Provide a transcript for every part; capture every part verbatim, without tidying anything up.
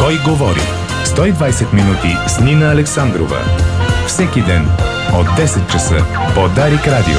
Кой говори? сто и двайсет минути с Нина Александрова. Всеки ден от десет часа по Дарик Радио.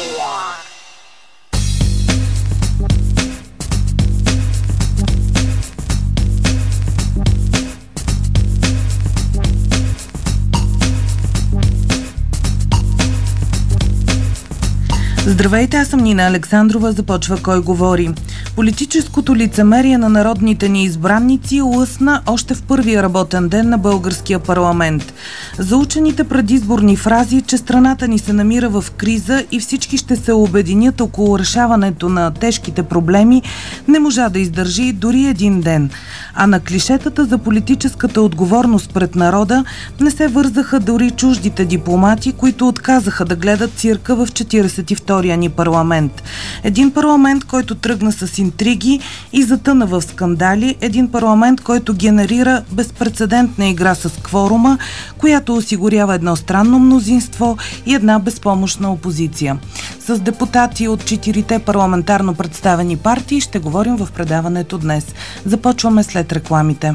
Здравейте, аз съм Нина Александрова. Започва Кой говори. Политическото лицемерие на народните ни избранници лъсна още в първия работен ден на българския парламент. Заучените предизборни фрази, че страната ни се намира в криза и всички ще се обединят около решаването на тежките проблеми, не можа да издържи дори един ден. А на клишетата за политическата отговорност пред народа не се вързаха дори чуждите дипломати, които отказаха да гледат цирка в четиридесет и втория ни парламент. Един парламент, който тръгна с интриги и затъна в скандали. Един парламент, който генерира безпрецедентна игра с кворума, която осигурява едно странно мнозинство и една безпомощна опозиция. С депутати от четирите парламентарно представени партии ще говорим в предаването днес. Започваме след рекламите.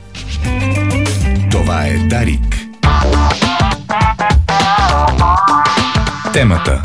Това е Дарик. Темата.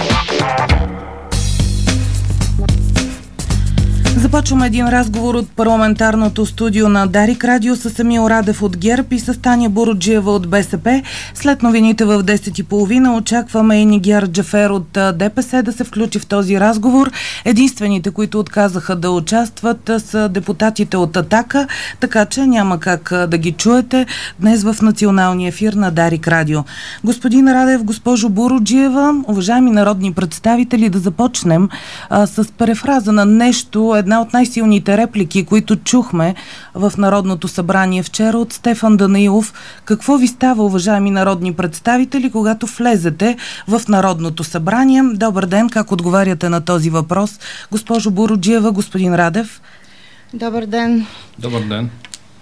Започваме един разговор от парламентарното студио на Дарик Радио с Емил Радев от ГЕРБ и с Таня Буруджиева от БСП. След новините в десет и половина очакваме и Нигяр Джафер от ДПС да се включи в този разговор. Единствените, които отказаха да участват, са депутатите от Атака, така че няма как да ги чуете днес в националния ефир на Дарик Радио. Господин Радев, госпожо Буруджиева, уважаеми народни представители, да започнем а, с перефраза на нещо, една от най-силните реплики, които чухме в Народното събрание вчера от Стефан Данаилов. Какво ви става, уважаеми народни представители, когато влезете в Народното събрание? Добър ден, как отговаряте на този въпрос? Госпожо Буруджиева, господин Радев. Добър ден. Добър ден.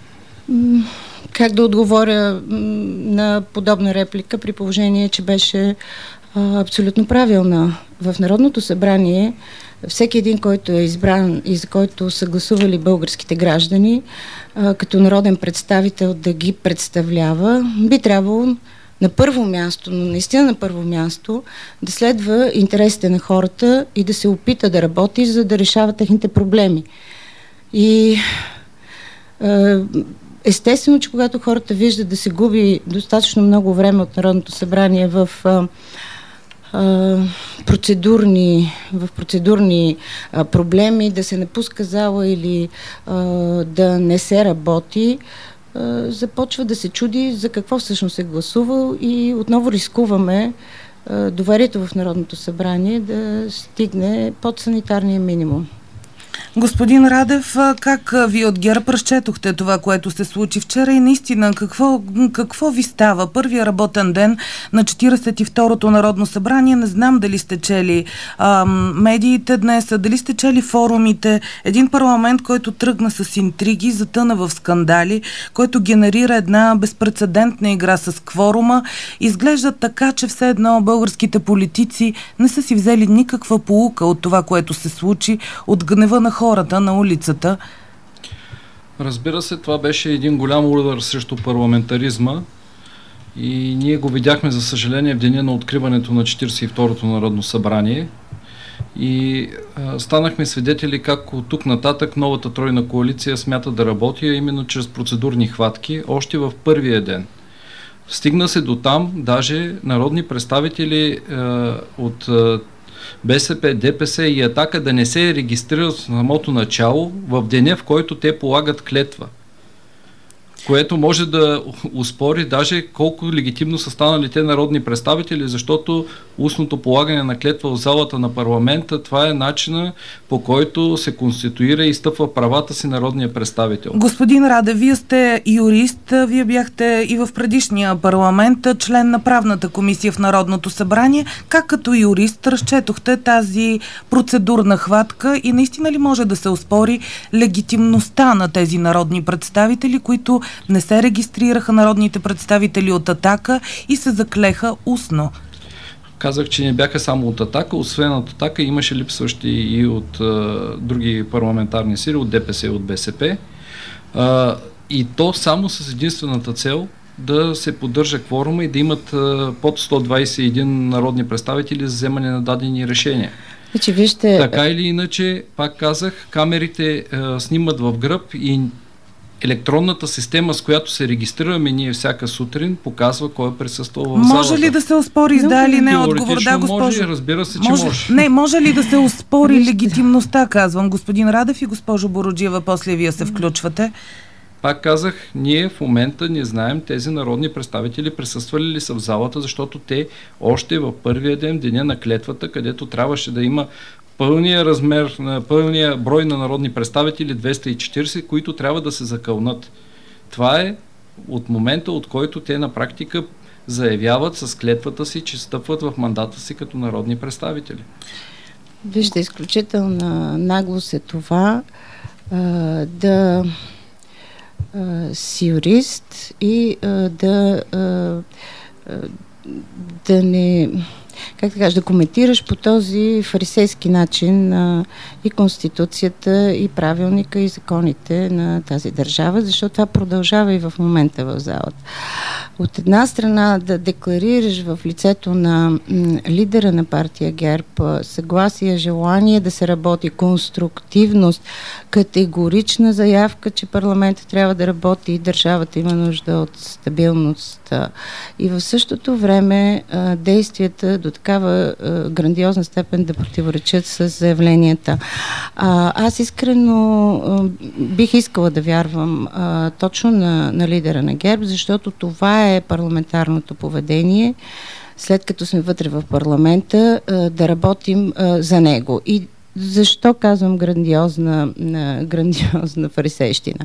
Как да отговоря на подобна реплика, при положение, че беше а, абсолютно правилна? В Народното събрание всеки един, който е избран и за който са гласували българските граждани, а, като народен представител да ги представлява, би трябвало на първо място, но наистина на първо място, да следва интересите на хората и да се опита да работи, за да решава техните проблеми. И а, естествено, че когато хората виждат да се губи достатъчно много време от Народното събрание в а, Uh, процедурни, в процедурни uh, проблеми, да се напуска зала или uh, да не се работи, uh, започва да се чуди за какво всъщност е гласувал и отново рискуваме uh, доверието в Народното събрание да стигне под санитарния минимум. Господин Радев, как вие от ГЕРБ разчетохте това, което се случи вчера и наистина какво, какво ви става? Първия работен ден на четиридесет и второто Народно събрание, не знам дали сте чели а, медиите днес, дали сте чели форумите, един парламент, който тръгна с интриги, затъна в скандали, който генерира една безпрецедентна игра с кворума, изглежда така, че все едно българските политици не са си взели никаква поука от това, което се случи, от гнева на хората на улицата. Разбира се, това беше един голям удар срещу парламентаризма и ние го видяхме, за съжаление, в деня на откриването на четиридесет и второто Народно събрание и а, станахме свидетели как от тук нататък новата тройна коалиция смята да работи, именно чрез процедурни хватки, още в първия ден. Стигна се до там, даже народни представители а, от а, БСП, ДПС и Атака да не се регистрират в самото начало, в деня, в който те полагат клетва. Което може да успори даже колко легитимно са станали те народни представители, защото устното полагане на клетва в залата на парламента, това е начина, по който се конституира и стъпва правата си народния представител. Господин Раде, вие сте юрист, вие бяхте и в предишния парламент член на правната комисия в Народното събрание. Как като юрист разчетохте тази процедурна хватка и наистина ли може да се оспори легитимността на тези народни представители, които не се регистрираха, народните представители от Атака, и се заклеха устно? Казах, че не бяха само от Атака, освен от Атака имаше липсващи и от а, други парламентарни сили, от ДПС и от БСП. А, и то само с единствената цел да се поддържа кворума и да имат а, под сто двадесет и един народни представители за вземане на дадени решения. Значи, вижте... Така или иначе, пак казах, камерите а, снимат в гръб и електронната система, с която се регистрираме ние всяка сутрин, показва кой е присъствал в залата. Може ли да се оспори, да или не отговор? Да, госпожо. Може, разбира се, че може. може. Не, може ли да се оспори легитимността, казвам, господин Радев и госпожо Буруджиева, после вие се включвате? Пак казах, ние в момента не знаем тези народни представители присъствали ли са в залата, защото те още в първия ден, деня на клетвата, където трябваше да има пълния размер, на пълния брой на народни представители, двеста и четиридесет, които трябва да се закълнат. Това е от момента, от който те на практика заявяват с клетвата си, че стъпват в мандата си като народни представители. Вижте, изключителна наглост е това а, да а, си юрист и а, да а, да не... как да кажа, да коментираш по този фарисейски начин а, и Конституцията, и правилника, и законите на тази държава, защото това продължава и в момента в залата. От една страна да декларираш в лицето на м, лидера на партия ГЕРБ съгласие, желание да се работи, конструктивност, категорична заявка, че парламентът трябва да работи и държавата има нужда от стабилност. И в същото време а, действията до такава а, грандиозна степен да противоречат с заявленията. А, аз искрено а, бих искала да вярвам а, точно на, на лидера на ГЕРБ, защото това е парламентарното поведение, след като сме вътре в парламента, а, да работим а, за него. И защо казвам грандиозна, грандиозна фарисейщина?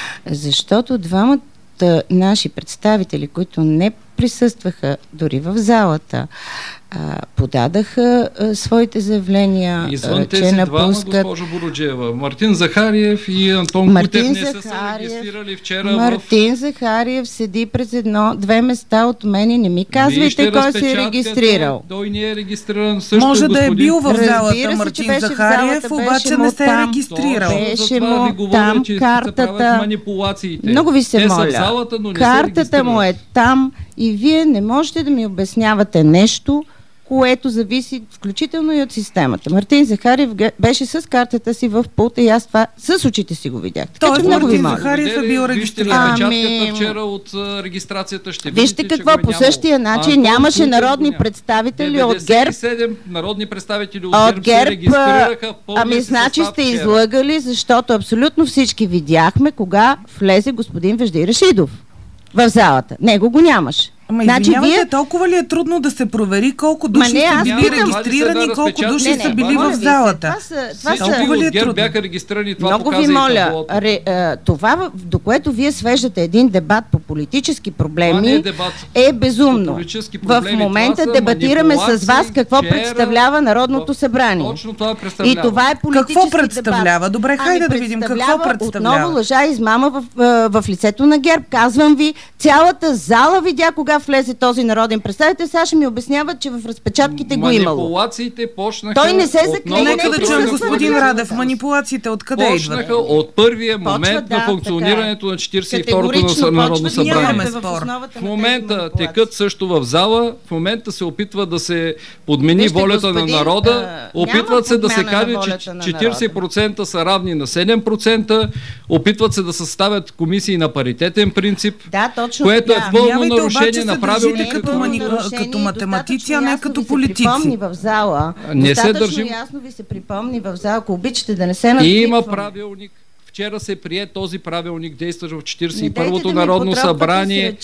Защото двамата наши представители, които не присъстваха дори в залата, а, подадаха а, своите заявления, извън а, тези че двама, напускат... госпожо Буруджиева. Мартин Захариев и Антон Кутев не са се регистрирали вчера. Мартин в... Захариев седи през едно, две места от мен и не ми казвайте кой се е регистрирал. Той не е регистриран също. Може господин... да е бил в залата се, Мартин Захариев, залата, обаче не се е регистрирал. Беше му там картата. Манипулациите. Много ви се Те моля. са в залата, но не картата му е там и вие не можете да ми обяснявате нещо, което зависи включително и от системата. Мартин Захариев беше с картата си в пулта и аз това с очите си го видях. Така че много ви моля. Захариев е бил регистриран. Вижте разпечатката вчера от регистрацията. Ще вижте видите, какво по същия начин Антон нямаше Кутев народни представители от ГЕРБ. деветдесет и седем народни представители от, от ГЕРБ се регистрираха. Ами значи сте излъгали, защото абсолютно всички видяхме кога влезе господин Вежди Рашидов в залата. Него го нямаше. Ама значи, извинявайте, вие... толкова ли е трудно да се провери колко души не, са били питам, регистрирани и колко души не, не, са били в залата? Толкова ли е трудно? Бяха регистрирани, това много ви моля, ре, а, това, до което вие свеждате един дебат по политически проблеми, е, дебат, е безумно. В момента дебатираме с вас какво вчера, представлява Народното събрание. Точно това представлява. И това е политически какво представлява? Дебат. Добре, хайде ами, да видим какво представлява. Отново лъжа и измама в, в, в лицето на ГЕРБ. Казвам ви, цялата зала видя кога влезе този народен представител. Сега ще ми обясняват, че в разпечатките го имало. Манипулациите почнаха. Той не се заклея. Нека да чуем господин Радев. Манипулациите откъде идват? Почнаха от първия момент да, на функционирането на четиридесет и второто народно събрание. В момента текат също в зала, в момента се опитва да се подмени Вижте, волята господин, на народа, а, опитват се да се каже, че четиридесет процента са равни на седем процента, опитват се да съставят комисии на паритетен принцип, да, точно, което да. е пълно нарушение на правилника. Като, мани... като математици, а не като политици. Припомни в зала. Не се държим. Ясно ви се припомни в зала, ако обичате да не се надвикваме. Има правилник. Вчера се прие този правилник, действащ в четиридесет и първото да народно събрание,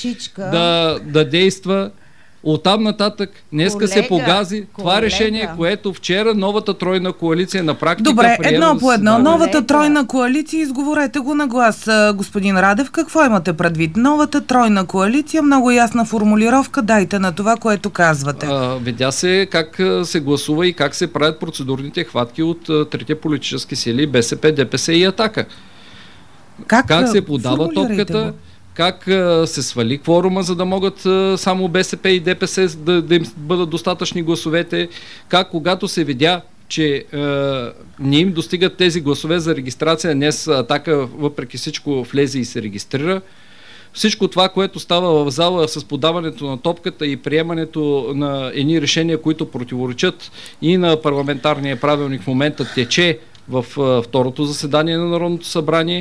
да, да действа. Оттам нататък днеска колега, се погази колега. Това решение, което вчера новата тройна коалиция на практика Добре, приема. едно по едно. Колега. Новата тройна коалиция, изговорете го на глас, господин Радев. Какво имате предвид? Новата тройна коалиция, много ясна формулировка, дайте на това, което казвате. А, видя се как се гласува и как се правят процедурните хватки от а, трите политически сили, БСП, ДПС и Атака. Как, как се подава топката? Го? Как а, се свали кворума, за да могат а, само БСП и ДПС да, да им бъдат достатъчни гласовете, как когато се видя, че е, не им достигат тези гласове за регистрация. Днес Атака въпреки всичко влезе и се регистрира. Всичко това, което става в зала с подаването на топката и приемането на едни решения, които противоречат и на парламентарния правилник, в момента тече в е, второто заседание на Народното събрание.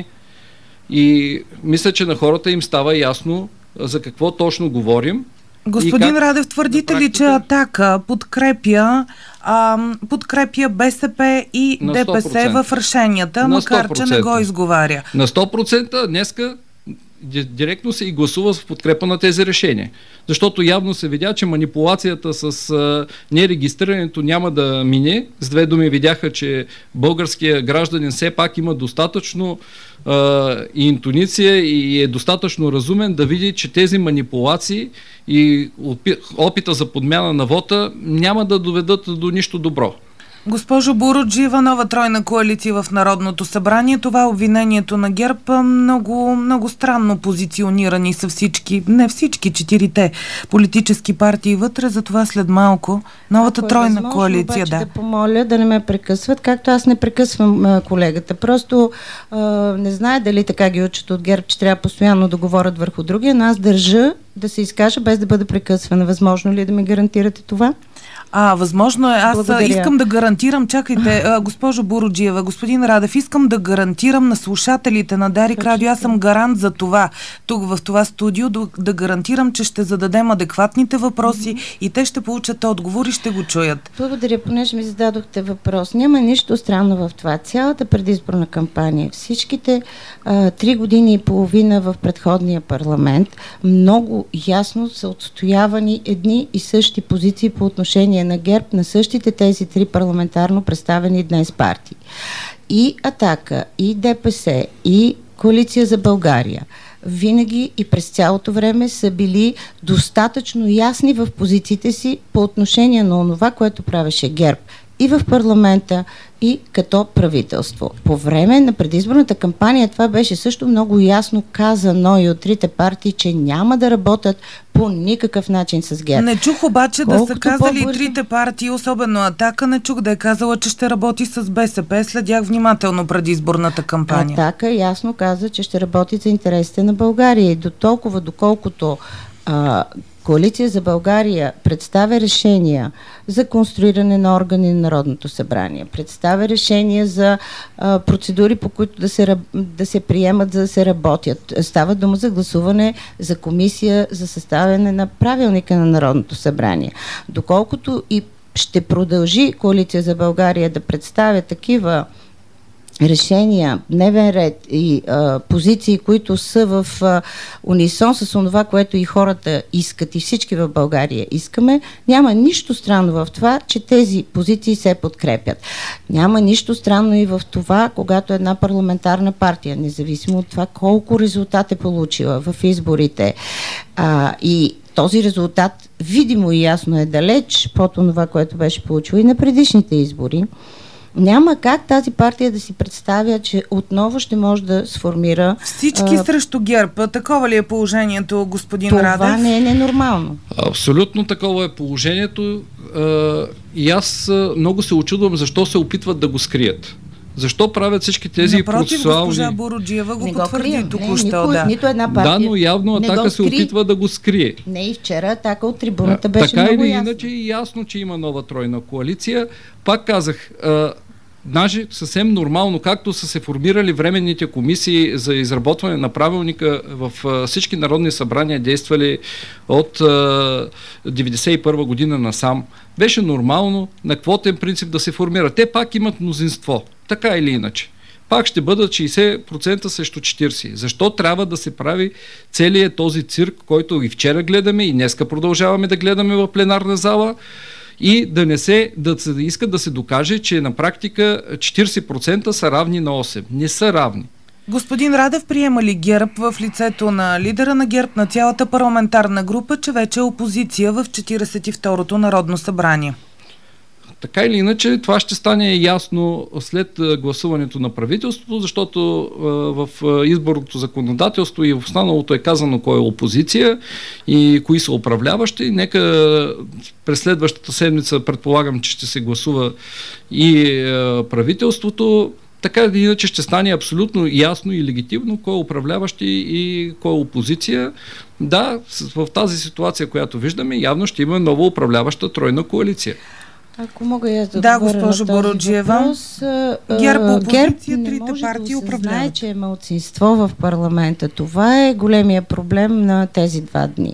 И мисля, че на хората им става ясно за какво точно говорим. Господин Радев, твърдите ли, че Атака подкрепя, а, подкрепя БСП и ДПС в решенията, макар че не го изговаря? На сто процента днеска директно се и гласува в подкрепа на тези решения. Защото явно се видя, че манипулацията с а, нерегистрирането няма да мине. С две думи видяха, че българския гражданин все пак има достатъчно а, и интуиция и е достатъчно разумен да види, че тези манипулации и опита за подмяна на вота няма да доведат до нищо добро. Госпожо Буруджиева, нова тройна коалиция в Народното събрание. Това обвинението на ГЕРБ много, много странно позиционирани са всички, не всички, четирите политически партии вътре, затова след малко новата Ако тройна е възможно, коалиция. Обаче, да. да помоля да не ме прекъсват, както аз не прекъсвам а, колегата. Просто а, не знае дали така ги учат от ГЕРБ, че трябва постоянно да говорят върху другия, но аз държа да се изкажа без да бъда прекъсвана. Възможно ли е да ми гарантирате това? А, възможно е. Аз Благодаря. искам да гарантирам, чакайте, госпожо Буруджиева, господин Радев, искам да гарантирам на слушателите на Дарик Радио, аз съм гарант за това, тук в това студио, да, да гарантирам, че ще зададем адекватните въпроси mm-hmm. и те ще получат отговор и ще го чуят. Благодаря, понеже ми зададохте въпрос. Няма нищо странно в това. Цялата предизборна кампания, всичките а, три години и половина в предходния парламент, много ясно са отстоявани едни и същи позиции по отношение на ГЕРБ, на същите тези три парламентарно представени днес партии. И Атака, и ДПС, и Коалиция за България винаги и през цялото време са били достатъчно ясни в позициите си по отношение на онова, което правеше ГЕРБ и в парламента, и като правителство. По време на предизборната кампания това беше също много ясно казано и от трите партии, че няма да работят по никакъв начин с ГЕРБ. Не чух обаче Колкото да са казали по-бързо... трите партии, особено Атака, не чух да е казала, че ще работи с БСП. Следях внимателно предизборната кампания. Атака ясно каза, че ще работи за интересите на България и до толкова, доколкото а, Коалиция за България представя решения за конструиране на органи на Народното събрание, представя решения за а, процедури, по които да се, да се приемат, за да се работят. Става дума за гласуване за комисия за съставяне на правилника на Народното събрание. Доколкото и ще продължи Коалиция за България да представя такива решения, дневен ред и а, позиции, които са в а, унисон с това, което и хората искат и всички в България искаме, няма нищо странно в това, че тези позиции се подкрепят. Няма нищо странно и в това, когато една парламентарна партия, независимо от това колко резултат е получила в изборите а, и този резултат видимо и ясно е далеч под това, което беше получила и на предишните избори, няма как тази партия да си представя, че отново ще може да сформира... Всички а, срещу ГЕРБ. Такова ли е положението, господин това Радев? Това не е ненормално. Абсолютно такова е положението. А, и аз много се очудвам защо се опитват да го скрият. Защо правят всички тези Напротив, процесуални... госпожа Буруджиева го не потвърди го току-що. Да. Нито една партия. Да, но явно Атака се опитва да го скрие. Не, и вчера Атака от трибуната беше така много или ясно. иначе е ясно, че има нова тройна коалиция. Пак казах, а, даже съвсем нормално, както са се формирали временните комисии за изработване на правилника в а, всички народни събрания, действали от а, деветдесет и първа година насам, беше нормално на квотен принцип да се формира. Те пак имат мнозинство, така или иначе. Пак ще бъдат шейсет процента срещу четирийсет процента. Защо трябва да се прави целият този цирк, който и вчера гледаме, и днеска продължаваме да гледаме в пленарна зала, и да не се, да се иска да се докаже, че на практика четирийсет процента са равни на осем. Не са равни. Господин Радев, приема ли ГЕРБ в лицето на лидера на ГЕРБ, на цялата парламентарна група, че вече е опозиция в четирийсет и второто Народно събрание? Така или иначе, това ще стане ясно след гласуването на правителството, защото а, в изборното законодателство и в останалото е казано кой е опозиция и кои са управляващи. Нека през следващата седмица предполагам, че ще се гласува и а, правителството. Така или иначе ще стане абсолютно ясно и легитимно кой е управляващи и кой е опозиция. Да, в тази ситуация, която виждаме, явно ще има нова управляваща тройна коалиция. Ако мога я да Да, госпожо Буруджиева. ГЕРБ, опозиция, трите партии управляват. Знае, че е малцинство в парламента. Това е големия проблем на тези два дни.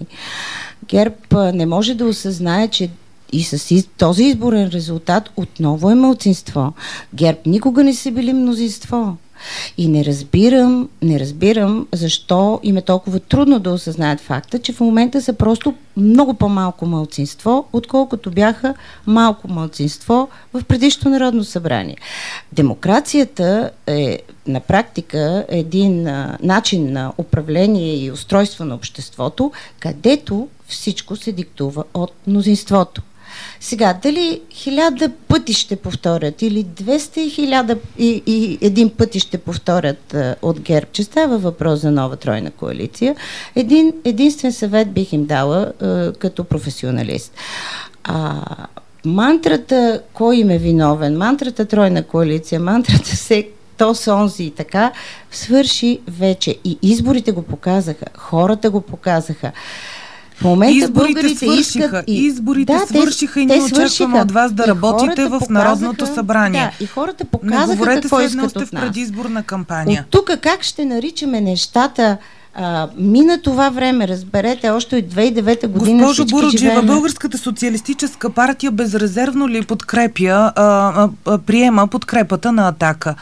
ГЕРБ не може да осъзнае, че и с този изборен резултат отново е малцинство. ГЕРБ никога не са били мнозинство. И не разбирам, не разбирам защо им е толкова трудно да осъзнаят факта, че в момента са просто много по-малко малцинство, отколкото бяха малко малцинство в предишното Народно събрание. Демокрацията е на практика един а, начин на управление и устройство на обществото, където всичко се диктува от мнозинството. Сега, дали хиляда пъти ще повторят или двеста и хиляда и, и един пъти ще повторят а, от ГЕРБ, че става въпрос за нова тройна коалиция, един единствен съвет бих им дала а, като професионалист. А, мантрата кой им е виновен, мантрата тройна коалиция, мантрата се то сонзи и така, свърши вече. И изборите го показаха, хората го показаха. В момента изборите свършиха, и... изборите да, свършиха те, и ние очакваме от вас да работите в показаха, Народното събрание. Да, и хората показаха не какво искат от нас. в предизборна кампания. От тук как ще наричаме нещата? А, мина това време, разберете, още от две хиляди и девета година. Госпожо Буруджиева, Българската социалистическа партия безрезервно ли подкрепя, а, а, а, приема подкрепата на Атака?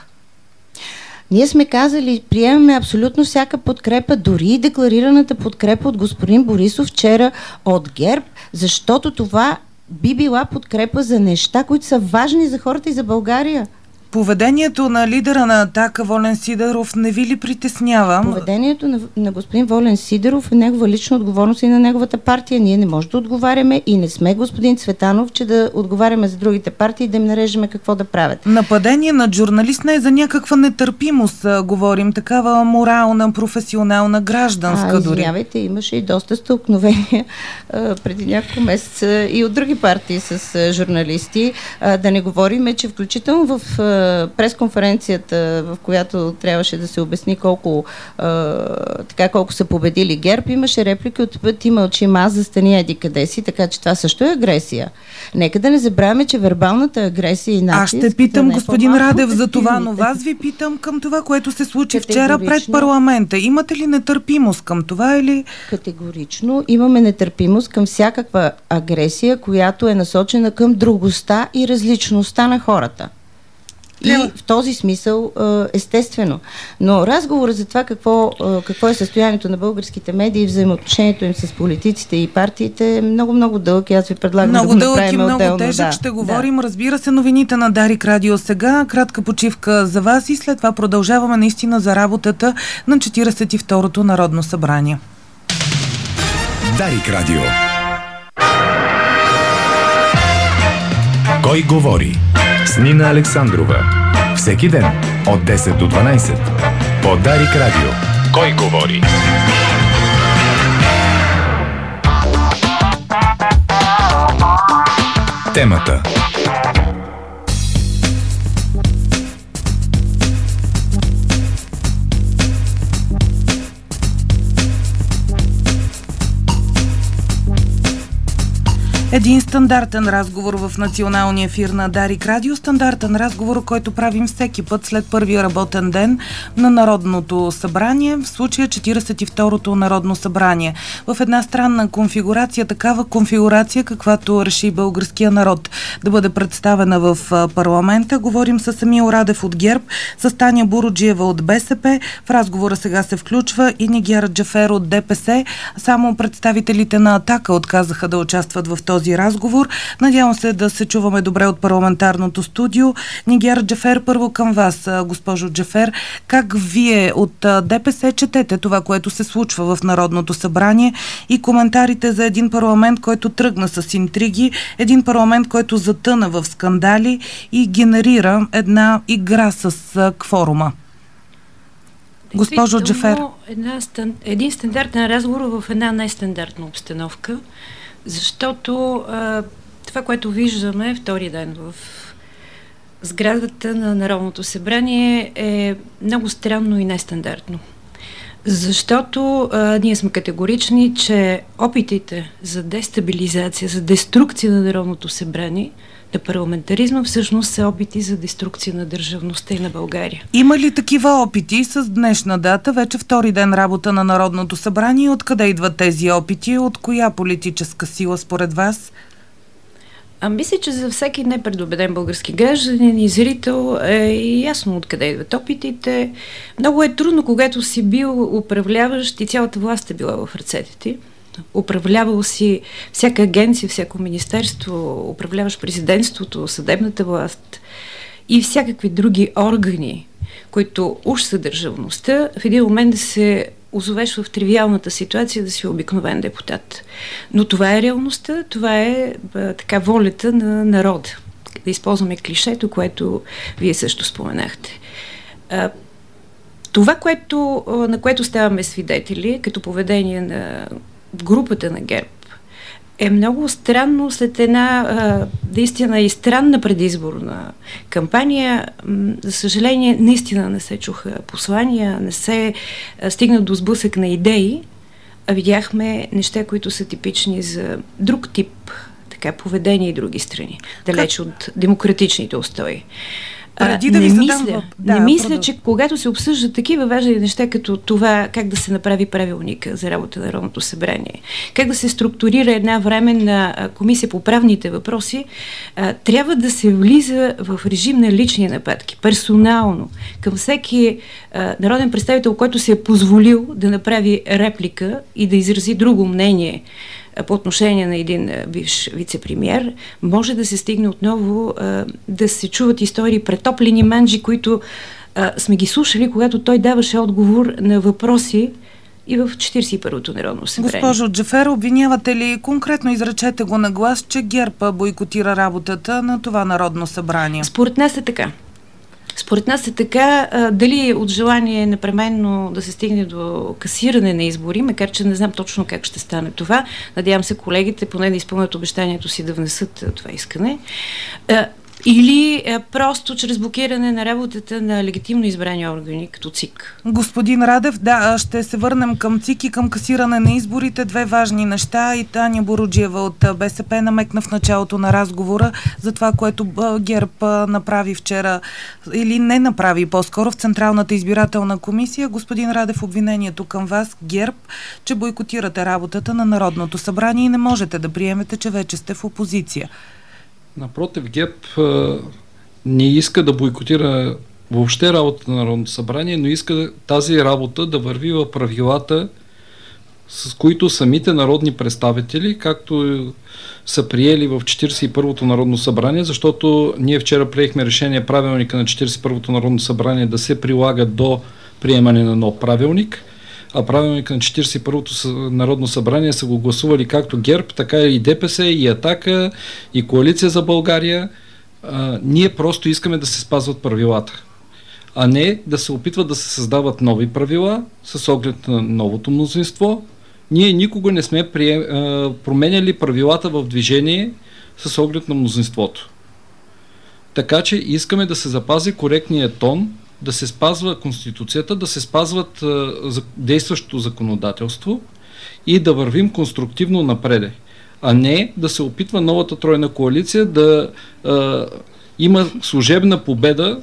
Ние сме казали, приемаме абсолютно всяка подкрепа, дори и декларираната подкрепа от господин Борисов вчера от ГЕРБ, защото това би била подкрепа за неща, които са важни за хората и за България. Поведението на лидера на Атака Волен Сидеров не ви ли притеснява? Поведението на, на господин Волен Сидеров е негова лична отговорност и на неговата партия. Ние не можем да отговаряме и не сме господин Цветанов, че да отговаряме за другите партии и да им нареждаме какво да правят. Нападение на журналист не е за някаква нетърпимост, а, говорим, такава морална, професионална, гражданска а, дори. Извинявайте, имаше и доста стълкновения а, преди няколко месеца и от други партии с а, журналисти. А, да не говорим, че включително в а, пресконференцията, в която трябваше да се обясни колко, а, така, колко са победили ГЕРБ, имаше реплики от път, има очи аз, застани еди къде си, така че това също е агресия. Нека да не забравяме, че вербалната агресия и натиск... Аз ще питам господин Радев за това, но вас ви питам към това, което се случи вчера пред парламента. Имате ли нетърпимост към това или... Категорично имаме нетърпимост към всякаква агресия, която е насочена към другостта и различността на хората. И в този смисъл, естествено. Но разговорът за това какво, какво е състоянието на българските медии, взаимоотношението им с политиците и партиите е много-много дълъг и аз ви предлагам много да го направим много отделно. Много дълъг и много тежък. Да, ще говорим, да. Разбира се, новините на Дарик Радио сега. Кратка почивка за вас и след това продължаваме наистина за работата на четиридесет и второто Народно събрание. Дарик Радио. Кой говори? С Нина Александрова. Всеки ден от десет до дванайсет по Дарик Радио. Кой говори? Темата. Един стандартен разговор в националния ефир на Дарик Радио. Стандартен разговор, който правим всеки път след първия работен ден на Народното събрание, в случая четиридесет и второто Народно събрание. В една странна конфигурация, такава конфигурация, каквато реши българския народ да бъде представена в парламента. Говорим с Емил Радев от ГЕРБ, с Таня Буруджиева от БСП. В разговора сега се включва и Нигяр Джафер от ДПС. Само представителите на Атака отказаха да участват в този този разговор. Надявам се да се чуваме добре от парламентарното студио. Нигяр Джафер, първо към вас, госпожо Джафер. Как вие от ДПС четете това, което се случва в Народното събрание и коментарите за един парламент, който тръгна с интриги, един парламент, който затъна в скандали и генерира една игра с кворума? Госпожо Джафер. Една, един стандартен разговор в една нестандартна обстановка, защото а, това, което виждаме втори ден в сградата на Народното събрание, е много странно и нестандартно. Защото а, ние сме категорични, че опитите за дестабилизация, за деструкция на Народното събрание, на парламентаризма, всъщност са опити за деструкция на държавността и на България. Има ли такива опити с днешна дата, вече втори ден работа на Народното събрание? Откъде идват тези опити? От коя политическа сила според вас? А мисля, че за всеки непредубеден български гражданин и зрител е ясно откъде идват опитите. Много е трудно, когато си бил управляващ и цялата власт е била в ръцете ти. Управлявал си всяка агенция, всяко министерство, управляваш президентството, съдебната власт и всякакви други органи, които уж са държавността, в един момент да се озовеш в тривиалната ситуация да си обикновен депутат. Но това е реалността, това е а, така волята на народа. Да използваме клишето, което вие също споменахте. А, това, което, на което ставаме свидетели, като поведение на групата на ГЕРБ, е много странно след една а, наистина и странна предизборна кампания. М, за съжаление, наистина не се чуха послания, не се а, стигна до сблъсък на идеи, а видяхме неща, които са типични за друг тип така, поведение и други страни, далеч как? От демократичните устои. Преди да не ви мисля, задам... не да, мисля продъл... че когато се обсъждат такива важни неща, като това как да се направи правилника за работа на Народното събрание, как да се структурира една временна комисия по правните въпроси, а, трябва да се влиза в режим на лични нападки, персонално, към всеки а, народен представител, който се е позволил да направи реплика и да изрази друго мнение по отношение на един бивш вице-премиер, може да се стигне отново а, да се чуват истории претоплени манджи, които а, сме ги слушали, когато той даваше отговор на въпроси и в четиридесет и първото Народно събрание. Госпожо Джафер, обвинявате ли, конкретно изречете го на глас, че ГЕРБ бойкотира работата на това Народно събрание? Според нас е така. Според нас е така, а, дали от желание непременно да се стигне до касиране на избори, макар че не знам точно как ще стане това. Надявам се колегите поне да изпълнят обещанието си да внесат това искане. А, или а, просто чрез блокиране на работата на легитимно избрани органи, като ЦИК. Господин Радев, да, ще се върнем към ЦИК и към касиране на изборите. Две важни неща. И Таня Боруджиева от БСП намекна в началото на разговора за това, което ГЕРБ направи вчера или не направи по-скоро в Централната избирателна комисия. Господин Радев, обвинението към вас, ГЕРБ, че бойкотирате работата на Народното събрание и не можете да приемете, че вече сте в опозиция. Напротив, ГЕРБ а, не иска да бойкотира въобще работата на Народното събрание, но иска тази работа да върви в правилата, с които самите народни представители, както са приели в четиридесет и първото Народно събрание, защото ние вчера приехме решение правилника на четиридесет и първото Народно събрание да се прилага до приемане на нов правилник, а правилника на четиридесет и първото Народно събрание са го гласували както ГЕРБ, така и ДПС, и Атака, и Коалиция за България. А, ние просто искаме да се спазват правилата, а не да се опитват да се създават нови правила с оглед на новото мнозинство. Ние никога не сме прием, а, променяли правилата в движение с оглед на мнозинството. Така че искаме да се запази коректния тон, да се спазва Конституцията, да се спазват а, за, действащото законодателство и да вървим конструктивно напреде, а не да се опитва новата тройна коалиция да а, има служебна победа,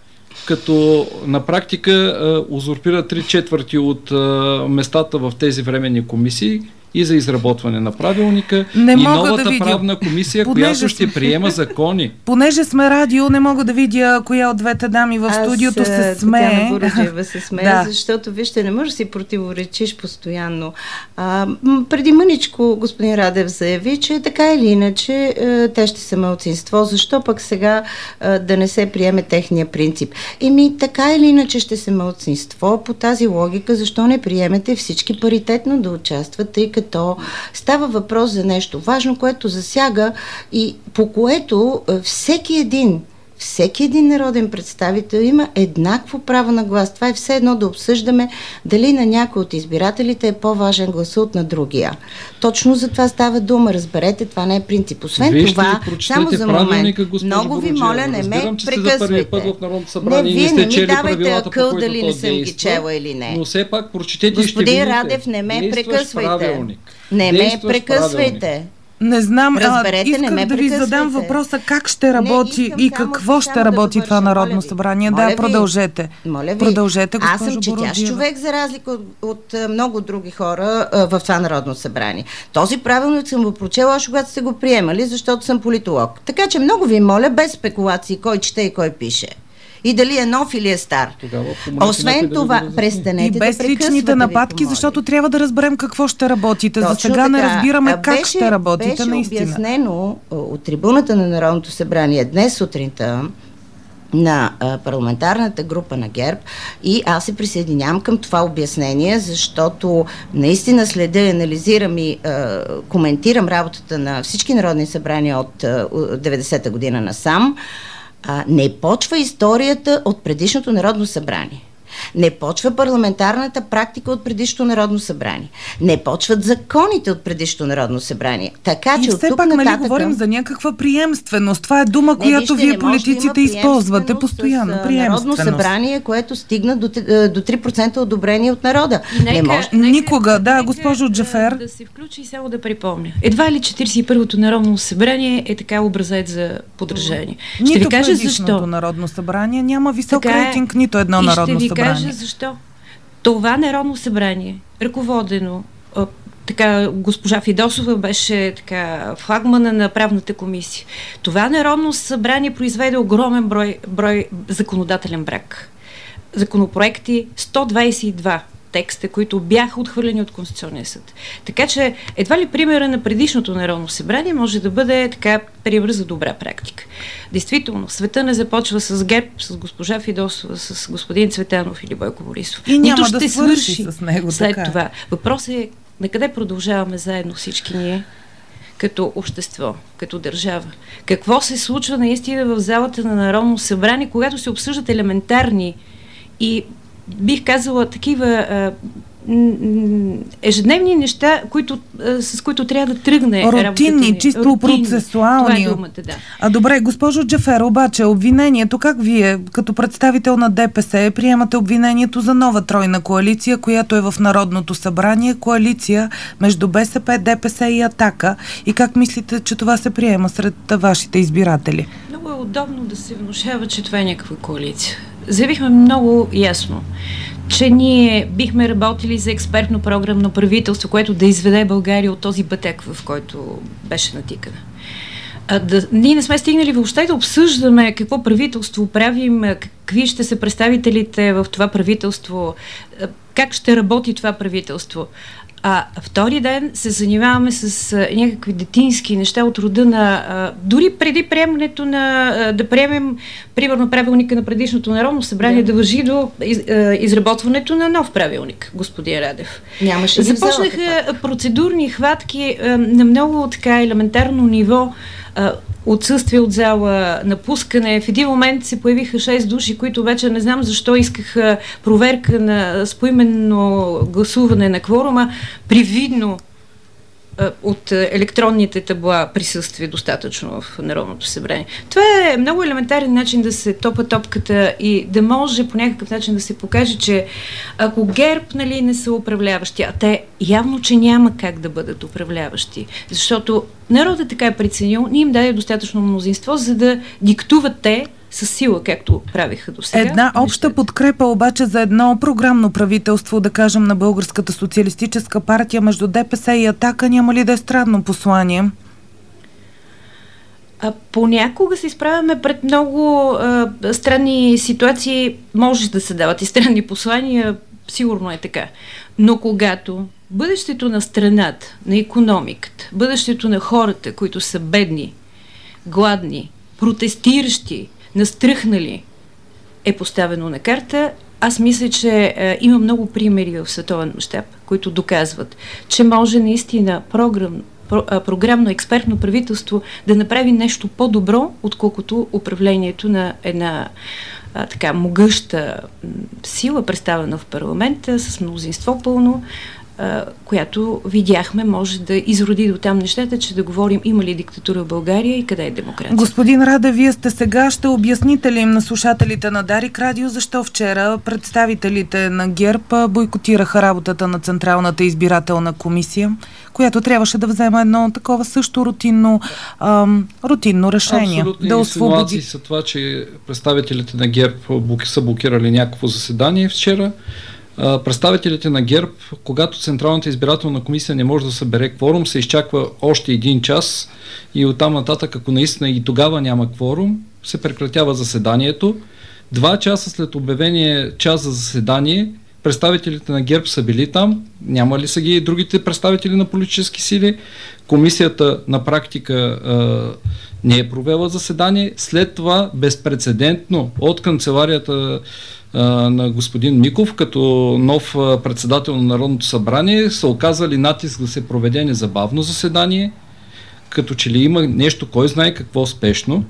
като на практика а, узурпира три четвърти от а, местата в тези временни комисии и за изработване на правилника не и да новата видя. правна комисия, Понеже която ще приема закони. Понеже сме радио, не мога да видя коя от двете дами в студиото Аз, се смее. Татяна Буруджиева се смее, Да. защото, вижте, не можеш да си противоречиш постоянно. А, м- преди мъничко господин Радев заяви, че така или иначе е, те ще са малцинство. Защо пък сега е, да не се приеме техния принцип? Еми, така или иначе ще се малцинство. По тази логика, защо не приемете всички паритетно да участват, тъй като става въпрос за нещо важно, което засяга и по което е, всеки един Всеки един народен представител има еднакво право на глас. Това е все едно да обсъждаме дали на някой от избирателите е по-важен гласът от на другия. Точно за това става дума. Разберете, това не е принцип. Освен Вие това, само за момент, много ви моля, не ме Разбирам, че сте за първи път прекъсвайте. в Народното събрание. Не, вие не ми чели давайте правилата, акъл по които дали то не съм ги действа, чела или не. Но все пак прочетете и ще Господин видите. Радев, не ме Действащ прекъсвайте. правилник. Не ме Действащ прекъсвайте. правилник. Не знам, Разберете, а, исках не ме да ви задам прекъсвайте. въпроса как ще работи Не, искам и само- какво само ще да работи довърша, това Народно моля ви. събрание. Моля Да, ви. продължете. Моля ви, Продължете, госпожо аз съм четящ Боруджиева. човек, за разлика от, от а, много други хора а, в това Народно събрание. Този правилник съм го прочела още когато сте го приемали, защото съм политолог. Така че много ви моля, без спекулации, кой чете и кой пише. И дали е нов или е стар. Тогава помолете някой Освен да това, ви разясни. престанете И без да прекъсвате, личните ви нападки, помоля. защото трябва да разберем какво ще работите. За Точно сега не така. разбираме А, как беше, ще работите беше наистина. обяснено а, от трибуната на Народното събрание днес сутринта на а, парламентарната група на ГЕРБ и аз се присъединявам към това обяснение, защото наистина следя, анализирам и а, коментирам работата на всички народни събрания от а, деветдесета година насам. А, не почва историята от предишното Народно събрание. Не почва парламентарната практика от предишното Народно събрание. Не почват законите от предишното Народно събрание. Така че И от все тук пак, нали, нататък... говорим за някаква приемственост. Това е дума, Не, която вижте, вие не може да има политиците използвате приемственост постоянно. с, а, Народно Приемственост. събрание, което стигна до, до три процента одобрение от народа. Нека- Не може. Никога, да, нека, госпожо а, Джафер. Да се включи и само да припомня. Едва ли четиридесет и първото Народно събрание е така образец за подражание. Ще Нито ви кажа предишното защо. Народно събрание няма висок Така е. рейтинг, нито едно И Народно ще ви събрание. кажа защо. Това Народно събрание, ръководено а, така, госпожа Фидосова беше така флагмана на правната комисия. Това Народно събрание произведе огромен брой, брой законодателен брак. Законопроекти сто двадесет и два текста, които бяха отхвърлени от Конституционния съд. Така че едва ли примера на предишното Народно събрание може да бъде така пример за добра практика. Действително, света не започва с ГЕРБ, с госпожа Фидосова, с господин Цветанов или Бойко Борисов. И няма Нито да ще свърши свърши с него, след така е. това. Въпросът е на къде продължаваме заедно всички ние като общество, като държава. Какво се случва наистина в залата на Народно събрание, когато се обсъждат елементарни и бих казала такива а, м- ежедневни неща, които, а, с които трябва да тръгне Рутинни, работата ни. чисто Рутинни. процесуални. Това е думата, да. А добре, госпожо Джафер, обаче обвинението, как вие, като представител на ДПС, приемате обвинението за нова тройна коалиция, която е в Народното събрание, коалиция между БСП, ДПС и Атака, и как мислите, че това се приема сред вашите избиратели? Много е удобно да се внушава, че това е някаква коалиция. Заявихме много ясно, че ние бихме работили за експертно програмно правителство, което да изведе България от този батек, в който беше натикана. А да, ние не сме стигнали въобще да обсъждаме какво правителство правим, какви ще са представителите в това правителство, как ще работи това правителство. А втори ден се занимаваме с а, някакви детински неща от рода на... А, дори преди приемането на... А, да приемем, примерно, правилника на предишното Народно събрание, да, да вържи до из, а, изработването на нов правилник, господин Радев. Нямаше ги в залата, Започнаха пак. процедурни хватки а, на много така елементарно ниво, а, отсъствие от зала, напускане. В един момент се появиха шест души, които вече не знам защо искаха проверка на с поименно гласуване на кворума, привидно а, от електронните табла присъствие достатъчно в Народното събрание. Това е много елементарен начин да се топа топката и да може по някакъв начин да се покаже, че ако ГЕРБ, нали, не са управляващи, а те явно, че няма как да бъдат управляващи, защото народът така е преценил, ние им даде достатъчно мнозинство, за да диктуват те със сила, както правиха до сега. Една обща подкрепа обаче за едно програмно правителство, да кажем, на Българската социалистическа партия между ДПС и Атака, няма ли да е странно послание? А, понякога се изправяме пред много а, странни ситуации, може да се дават и странни послания, сигурно е така. Но когато бъдещето на страната, на икономиката, бъдещето на хората, които са бедни, гладни, протестиращи, настръхнали, е поставено на карта, аз мисля, че е, има много примери в световен мащаб, които доказват, че може наистина програм, про, а, програмно експертно правителство да направи нещо по-добро, отколкото управлението на една а, така могъща сила, представена в парламента, с мнозинство пълно, която видяхме може да изроди до там нещата, че да говорим има ли диктатура в България и къде е демокрация. Господин Радев, вие сте сега, ще обясните ли им на слушателите на Дарик Радио, защо вчера представителите на ГЕРБ бойкотираха работата на Централната избирателна комисия, която трябваше да взема едно такова също рутинно, ам, рутинно решение. Абсолютни да инсинуации освободи... са това, че представителите на ГЕРБ са блокирали някакво заседание вчера. Представителите на ГЕРБ, когато Централната избирателна комисия не може да събере кворум, се изчаква още един час и оттам нататък, ако наистина и тогава няма кворум, се прекратява заседанието. Два часа след обявения час за заседание, представителите на ГЕРБ са били там, няма ли са ги другите представители на политически сили. Комисията на практика а, не е провела заседание. След това безпрецедентно от канцеларията на господин Миков, като нов председател на Народното събрание, са оказали натиск да се проведе незабавно заседание, като че ли има нещо, кой знае какво спешно,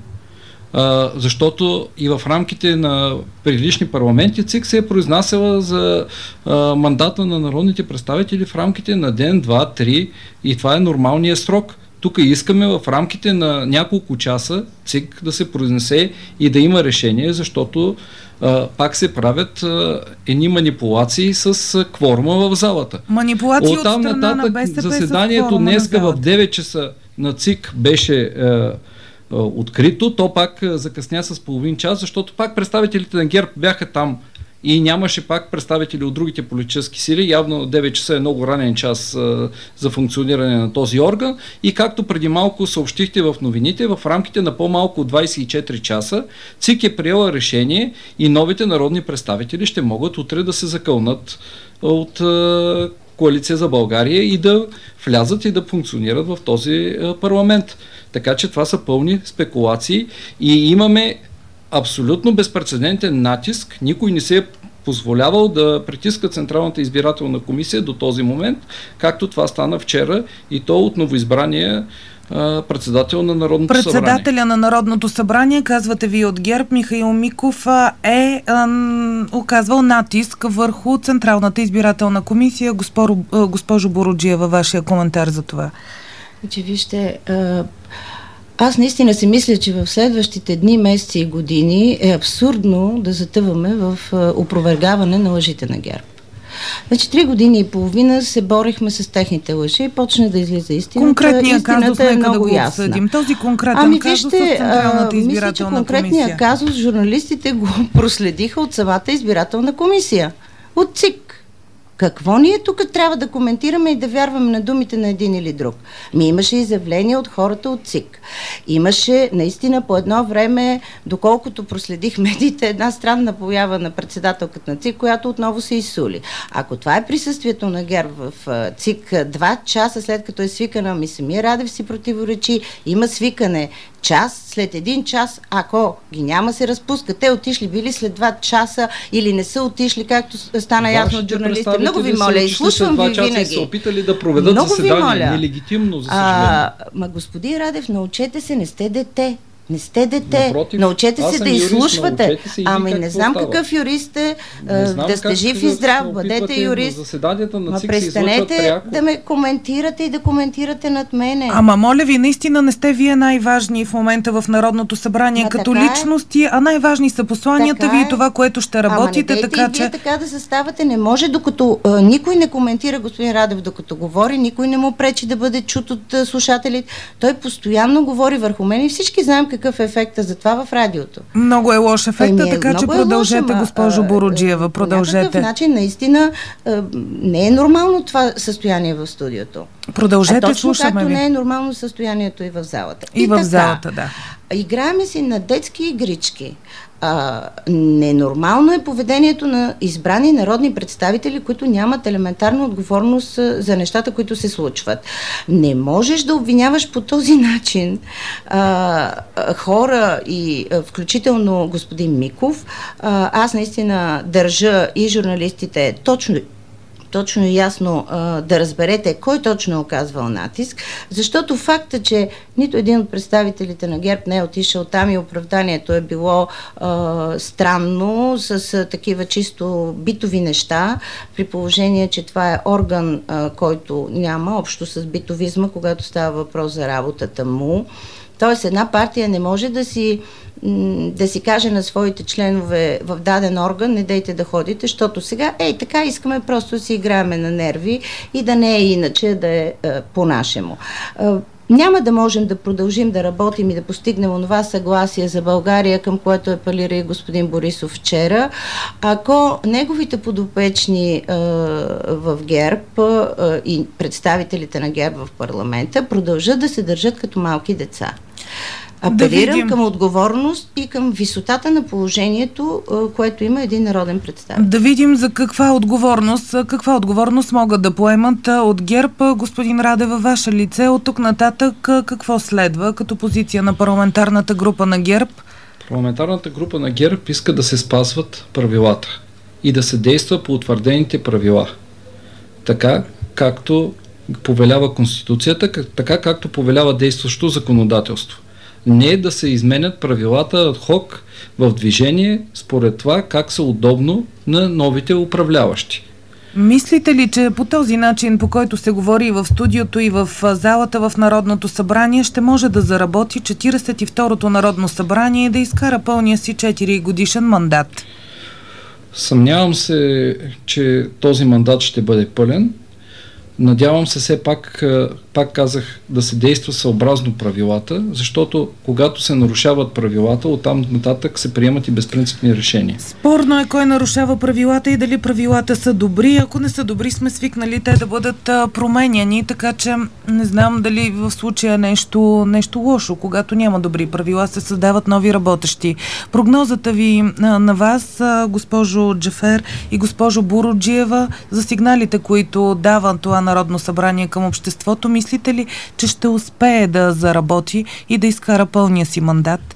а, защото и в рамките на предишни парламенти ЦИК се е произнасяла за а, мандата на народните представители в рамките на ден, два, три и това е нормалният срок. Тук искаме в рамките на няколко часа ЦИК да се произнесе и да има решение, защото Uh, пак се правят uh, едни манипулации с uh, кворума в залата. Манипулации от страна нататък, на БСП заседанието днеска в девет часа на ЦИК беше uh, uh, открито, то пак uh, закъсня с половин час, защото пак представителите на ГЕРБ бяха там и нямаше пак представители от другите политически сили. Явно девет часа е много ранен час а, за функциониране на този орган и както преди малко съобщихте в новините, в рамките на по-малко от двайсет и четири часа ЦИК е приела решение и новите народни представители ще могат утре да се закълнат от а, Коалиция за България и да влязат и да функционират в този а, парламент. Така че това са пълни спекулации и имаме абсолютно безпрецедентен натиск. Никой не се е позволявал да притиска Централната избирателна комисия до този момент, както това стана вчера и то от новоизбрания а, председател на Народното Председателя събрание. Председателя на Народното събрание, казвате ви от ГЕРБ, Михаил Миков, е ам, оказвал натиск върху Централната избирателна комисия. Госпожо, госпожо Буруджиева, вашия коментар за това? Че вижте, а... Аз наистина си мисля, че в следващите дни, месеци и години е абсурдно да затъваме в опровергаване на лъжите на ГЕРБ. Вече три години и половина се борихме с техните лъжи и почна да излиза истината. Конкретния казус, е нека много да го ясна. обсъдим. Този конкретен ами, казус вижте, с Централната избирателна мисля, че конкретния комисия. казус журналистите го проследиха от самата избирателна комисия. От ЦИК. Какво ние тук трябва да коментираме и да вярваме на думите на един или друг? Ми имаше изявления от хората от ЦИК. Имаше наистина по едно време, доколкото проследих медиите, една странна поява на председателката на ЦИК, която отново се изсули. Ако това е присъствието на ГЕРБ в ЦИК два часа след като е свикана, ми самия Радев си противоречи, има свикане час, след един час, ако ги няма, се разпуска. Те отишли били след два часа или не са отишли, както стана ясно от журналистите. Много ви моля, изслушвам ви винаги. Са опитали да проведат Много заседание. Нелегитимно, за съжаление. А, ма господин Радев, научете се, не сте дете. Не сте дете. Напротив, научете се да юрист, изслушвате. Ами не знам става. Какъв юрист сте, да сте жив и здрав, бъдете юрист. Заседанията на Ма ЦИК се излъчват престанете пряко. да ме коментирате и да коментирате над мене. Ама моля ви, наистина не сте вие най-важни в момента в Народното събрание а, като така личности, а най-важни са посланията така ви е. и това, което ще работите. Ама не така и че... вие така да заставате, не може, докато а, никой не коментира господин Радев, докато говори, никой не му пречи да бъде чут от а, слушателите. Той постоянно говори върху мен и всички знаем как какъв е ефекта за това в радиото. Много е лош ефекта, Еми, така че продължете, лош, госпожо Буруджиева, по продължете. По някакъв начин, наистина, не е нормално това състояние в студиото. Продължете, а точно слушаме както ви. не е нормално състоянието и в залата. И, и в така, залата, да. Играеме си на детски игрички. А, ненормално е поведението на избрани народни представители, които нямат елементарна отговорност за нещата, които се случват. Не можеш да обвиняваш по този начин а, хора и а, включително господин Миков. А, аз наистина държа и журналистите точно точно и ясно а, да разберете кой точно е оказвал натиск, защото факта, че нито един от представителите на ГЕРБ не е отишъл там и оправданието е било а, странно, с а, такива чисто битови неща, при положение, че това е орган, а, който няма общо с битовизма, когато става въпрос за работата му. Тоест една партия не може да си да си каже на своите членове в даден орган, не дейте да ходите, защото сега, ей, така искаме просто да си играеме на нерви и да не е иначе, да е, е по-нашему. Е, няма да можем да продължим да работим и да постигнем онова съгласие за България, към което апелира и господин Борисов вчера, ако неговите подопечни е, в ГЕРБ е, и представителите на ГЕРБ в парламента продължат да се държат като малки деца. Апелирам да към отговорност и към висотата на положението, което има един народен представител. Да видим за каква отговорност, каква отговорност могат да поемат от ГЕРБ. Господин Радев, във ваше лице, от тук нататък какво следва като позиция на парламентарната група на ГЕРБ? Парламентарната група на ГЕРБ иска да се спазват правилата и да се действа по утвърдените правила. Така, както повелява Конституцията, така както повелява действащо законодателство. Не е да се изменят правилата адхок в движение според това как са удобно на новите управляващи. Мислите ли, че по този начин, по който се говори и в студиото, и в залата в Народното събрание, ще може да заработи четиридесет и второто Народно събрание и да изкара пълния си четири годишен мандат? Съмнявам се, че този мандат ще бъде пълен. Надявам се все пак, пак казах, да се действа съобразно правилата, защото когато се нарушават правилата, оттам нататък се приемат и безпринципни решения. Спорно е кой нарушава правилата и дали правилата са добри. Ако не са добри, сме свикнали те да бъдат променяни, така че не знам дали в случая нещо, нещо лошо. Когато няма добри правила, се създават нови работещи. Прогнозата ви на вас, госпожо Джафер и госпожо Буруджиева, за сигналите, които дава това Народно събрание към обществото, мислите ли, че ще успее да заработи и да изкара пълния си мандат?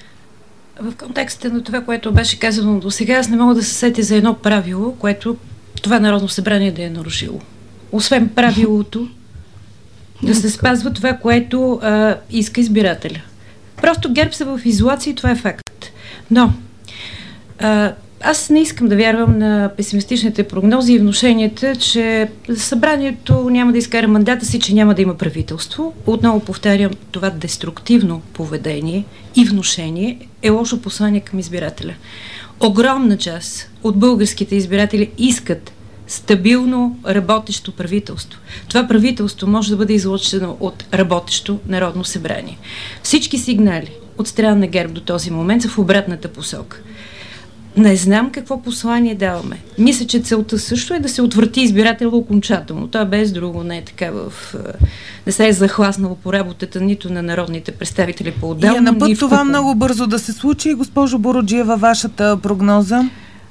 В контекста на това, което беше казано до сега, аз не мога да се сетя за едно правило, което това Народно събрание да е нарушило. Освен правилото да се спазва това, което а, иска избирателя. Просто ГЕРБ са в изолация и това е факт. Но а, аз не искам да вярвам на песимистичните прогнози и внушенията, че събранието няма да изкара мандата си, че няма да има правителство. Отново повтарям, това деструктивно поведение и внушение е лошо послание към избирателя. Огромна част от българските избиратели искат стабилно работещо правителство. Това правителство може да бъде излъчено от работещо Народно събрание. Всички сигнали от страна на ГЕРБ до този момент са в обратната посока. Не знам какво послание даваме. Мисля, че целта също е да се отвърти избирателя окончателно. Това без друго не е така в... Не се е захласнало по работата нито на народните представители по-отделно. И е на път това много бързо да се случи. Госпожо Буруджиева, вашата прогноза?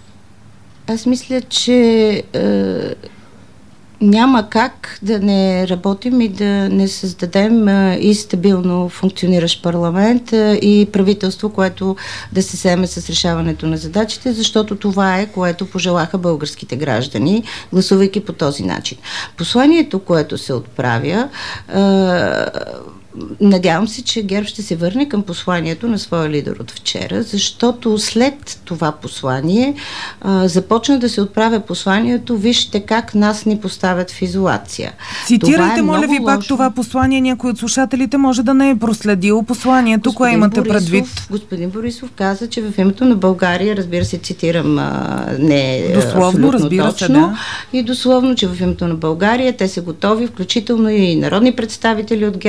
Аз мисля, че е, няма как да не работим и да не създадем е, и стабилно функциониращ парламент е, и правителство, което да се заеме с решаването на задачите, защото това е, което пожелаха българските граждани, гласувайки по този начин. Посланието, което се отправя, е, надявам се, че ГЕРБ ще се върне към посланието на своя лидер от вчера, защото след това послание а, започна да се отправя посланието: вижте как нас ни поставят в изолация. Цитирайте, е моля ви, пак това послание. Някой от слушателите може да не е проследил посланието, кое имате Борисов, предвид. Господин Борисов каза, че в името на България, разбира се, цитирам а, не дословно, разбира точно, се, да. И дословно, че в името на България те са готови, включително и народни представители от ГЕРБ,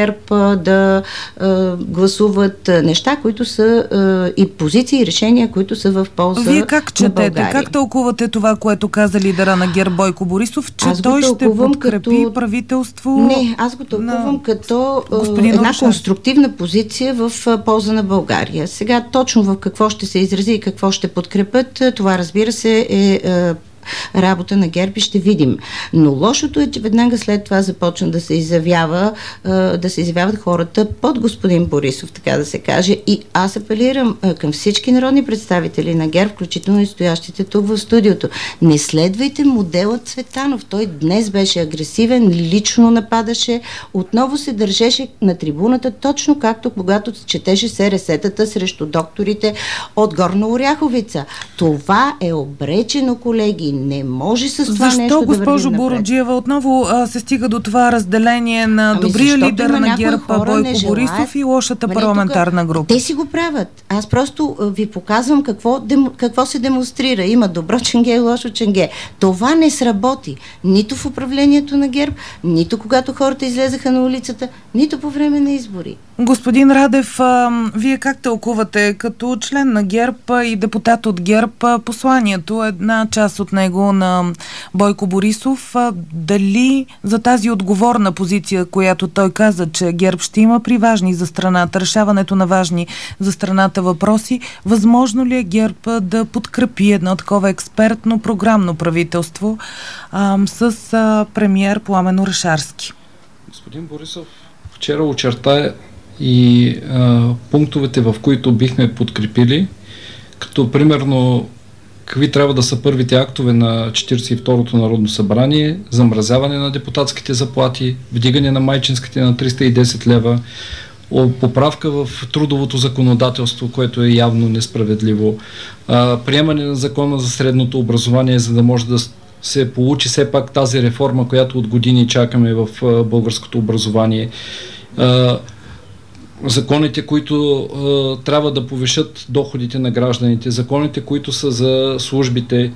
а, да а, гласуват неща, които са а, и позиции, и решения, които са в полза на България. Вие как четете, как тълкувате това, което каза лидера на ГЕРБ Бойко Борисов, че той ще подкрепи като... правителство? Не, аз го тълкувам на... като а, една Орешарски. конструктивна позиция в а, полза на България. Сега точно в какво ще се изрази и какво ще подкрепят, това разбира се е а, работа на ГЕРБ и ще видим. Но лошото е, че веднага след това започна да се изявява, да се изявяват хората под господин Борисов, така да се каже. И аз апелирам към всички народни представители на ГЕРБ, включително и стоящите тук в студиото. Не следвайте модела Цветанов. Той днес беше агресивен, лично нападаше, отново се държеше на трибуната, точно както когато четеше СРС-тата срещу докторите от Горна Оряховица. Това е обречено, колеги. Не може с това Защо, нещо да вървим напред. Защо, госпожо Буруджиева, отново а, се стига до това разделение на ами добрия лидер на ГЕРБ Бойко Борисов и лошата Мали, парламентарна група? Те си го правят. Аз просто а, ви показвам какво, демо, какво се демонстрира. Има добро ченге и лошо ченге. Това не сработи. Нито в управлението на ГЕРБ, нито когато хората излезаха на улицата, нито по време на избори. Господин Радев, а, вие как тълкувате като член на ГЕРБ и депутат от ГЕРБ посланието, една част от него на Бойко Борисов, а, дали за тази отговорна позиция, която той каза, че ГЕРБ ще има при важни за страната, решаването на важни за страната въпроси, възможно ли е ГЕРБ да подкрепи едно такова експертно програмно правителство а, с а, премиер Пламен Орешарски? Господин Борисов вчера очерта и а, пунктовете, в които бихме подкрепили, като примерно какви трябва да са първите актове на четиридесет и второто Народно събрание, замразяване на депутатските заплати, вдигане на майчинските на триста и десет лева, поправка в трудовото законодателство, което е явно несправедливо, а, приемане на закона за средното образование, за да може да се получи все пак тази реформа, която от години чакаме в а, българското образование. А, законите, които а, трябва да повишат доходите на гражданите, законите, които са за службите,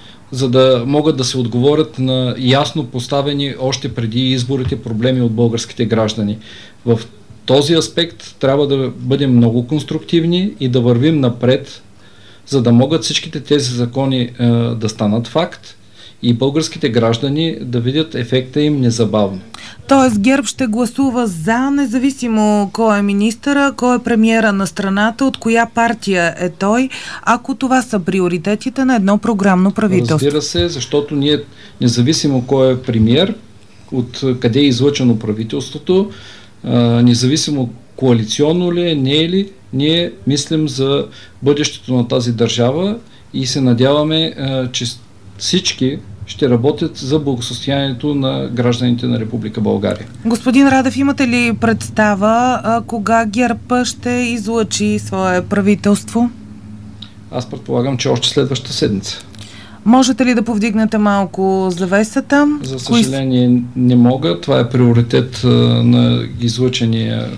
за да могат да се отговорят на ясно поставени още преди изборите проблеми от българските граждани. В този аспект трябва да бъдем много конструктивни и да вървим напред, за да могат всичките тези закони а, да станат факт и българските граждани да видят ефекта им незабавно. Тоест ГЕРБ ще гласува за, независимо кой е министъра, кой е премиера на страната, от коя партия е той, ако това са приоритетите на едно програмно правителство. Разбира се, защото ние, независимо кой е премиер, от къде е излъчено правителството, независимо коалиционно ли е, не е ли, ние мислим за бъдещето на тази държава и се надяваме, че всички ще работят за благосъстоянието на гражданите на Република България. Господин Радев, имате ли представа а, кога ГЕРБ ще излъчи свое правителство? Аз предполагам, че още следващата седмица. Можете ли да повдигнете малко завесата? За съжаление Кои... не мога. Това е приоритет а, на излъчения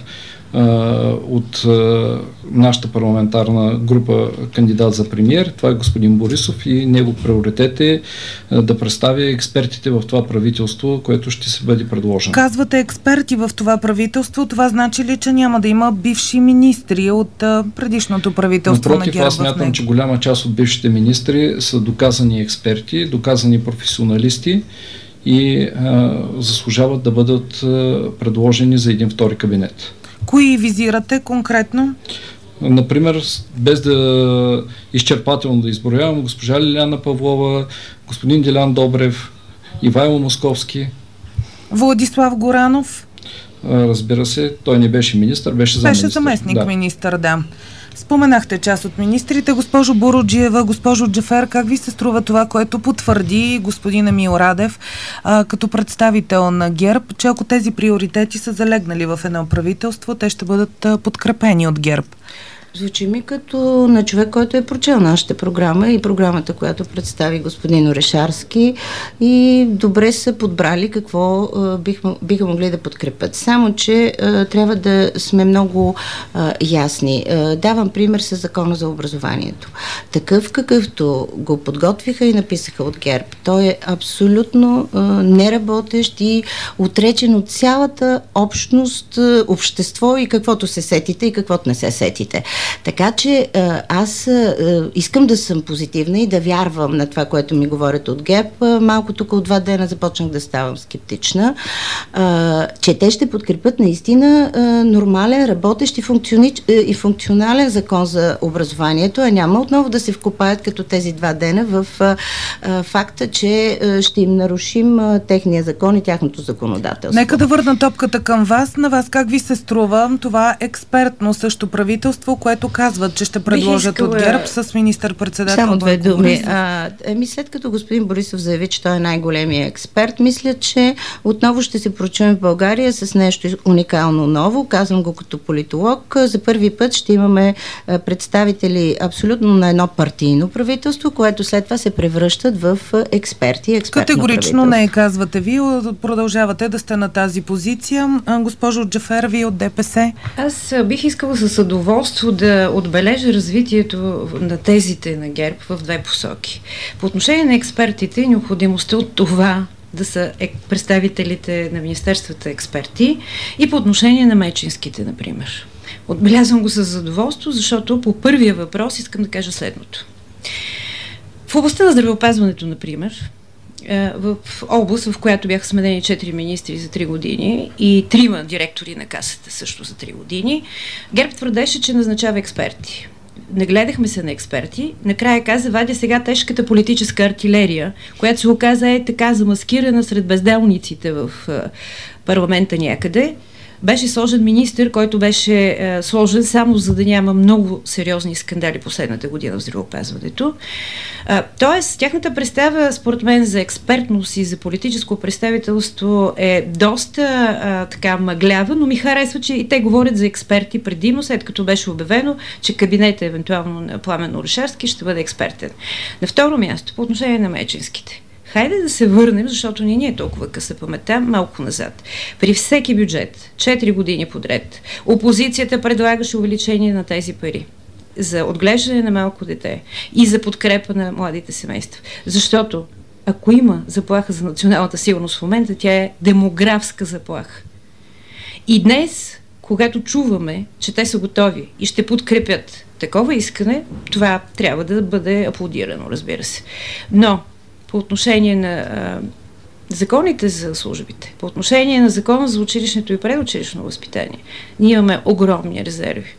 от нашата парламентарна група кандидат за премиер. Това е господин Борисов и него приоритет е да представя експертите в това правителство, което ще се бъде предложено. Казвате експерти в това правителство, това значи ли, че няма да има бивши министри от предишното правителство? Напротив, на ГЕРБ? аз смятам, че голяма част от бившите министри са доказани експерти, доказани професионалисти и а, заслужават да бъдат а, предложени за един втори кабинет. Кои визирате конкретно? Например, без да изчерпателно да изброявам, госпожа Лиляна Павлова, господин Делян Добрев, Ивайло Московски. Владислав Горанов? Разбира се, той не беше министър, беше заместник. Беше заместник да. министър, да. Споменахте част от министрите. Госпожо Буруджиева, госпожо Джафер, как ви се струва това, което потвърди господин Емил Радев а, като представител на ГЕРБ, че ако тези приоритети са залегнали в едно правителство, те ще бъдат а, подкрепени от ГЕРБ? Звучи ми като на човек, който е прочел нашата програма и програмата, която представи господин Орешарски, и добре са подбрали какво а, бих, биха могли да подкрепят. Само, че а, трябва да сме много а, ясни. А, давам пример с Закона за образованието. Такъв, какъвто го подготвиха и написаха от ГЕРБ. Той е абсолютно а, неработещ и отречен от цялата общност, общество и каквото се сетите и каквото не се сетите. Така че аз искам да съм позитивна и да вярвам на това, което ми говорят от ГЕРБ. Малко тук от два дена започнах да ставам скептична, че те ще подкрепят наистина нормален, работещ и, функциони... и функционален закон за образованието, а няма отново да се вкопаят като тези два дена в факта, че ще им нарушим техния закон и тяхното законодателство. Нека да върна топката към вас. На вас как ви се струва това експертно също правителство, което казват, че ще предложат искала... от ГЕРБ с министър-председател? Само две думи. А, ами след като господин Борисов заяви, че той е най-големия експерт, мисля, че отново ще се прочуем в България с нещо уникално ново. Казвам го като политолог. За първи път ще имаме представители абсолютно на едно партийно правителство, което след това се превръщат в експерти и експертно Категорично не казвате ви, продължавате да сте на тази позиция. Госпожо Джафер, ви от ДПС? Аз бих искала с удоволство да отбележа развитието на тезите на ГЕРБ в две посоки. По отношение на експертите, необходимостта от това да са представителите на министерствата експерти, и по отношение на мечинските, например. Отбелязвам го с задоволство, защото по първия въпрос искам да кажа следното. В областта на здравеопазването, например, в област, в която бяха сменени четири министри за три години и трима директори на касата също за три години, ГЕРБ твърдеше, че назначава експерти. Нагледахме се на експерти, накрая каза, вадя сега тежката политическа артилерия, която се оказа е така замаскирана сред безделниците в парламента някъде. Беше сложен министър, който беше е, сложен само за да няма много сериозни скандали последната година в здравеопазването. Е, тоест, тяхната представа, според мен, за експертност и за политическо представителство е доста е, така мъглява, но ми харесва, че и те говорят за експерти предимно, след като беше обявено, че кабинетът, евентуално на Пламен Орешарски, ще бъде експертен. На второ място, по отношение на мечинските. Хайде да се върнем, защото не ни е толкова къса паметта, малко назад. При всеки бюджет, четири години подред, опозицията предлагаше увеличение на тези пари за отглеждане на малко дете и за подкрепа на младите семейства. Защото ако има заплаха за националната сигурност в момента, тя е демографска заплаха. И днес, когато чуваме, че те са готови и ще подкрепят такова искане, това трябва да бъде аплодирано, разбира се. Но по отношение на а, законите за службите, по отношение на закона за училищното и предучилищно възпитание, ние имаме огромни резерви.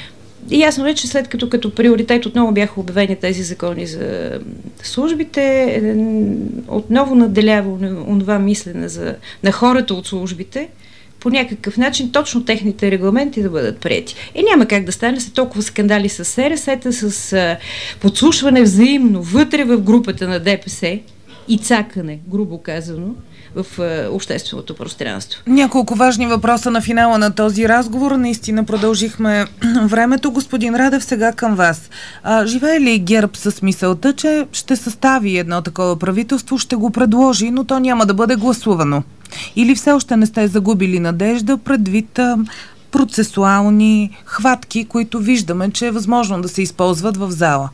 И ясно е, че след като като приоритет отново бяха обявени тези закони за службите, отново надделява онова мислене за, на хората от службите, по някакъв начин точно техните регламенти да бъдат приети. И няма как да стане след толкова скандали с СРС-та, с а, подслушване взаимно вътре в групата на ДПС и цакане, грубо казано, в а, общественото пространство. Няколко важни въпроса на финала на този разговор. Наистина продължихме времето. Господин Радев, сега към вас. А, живее ли ГЕРБ с мисълта, че ще състави едно такова правителство, ще го предложи, но то няма да бъде гласувано? Или все още не сте загубили надежда предвид а, процесуални хватки, които виждаме, че е възможно да се използват в зала?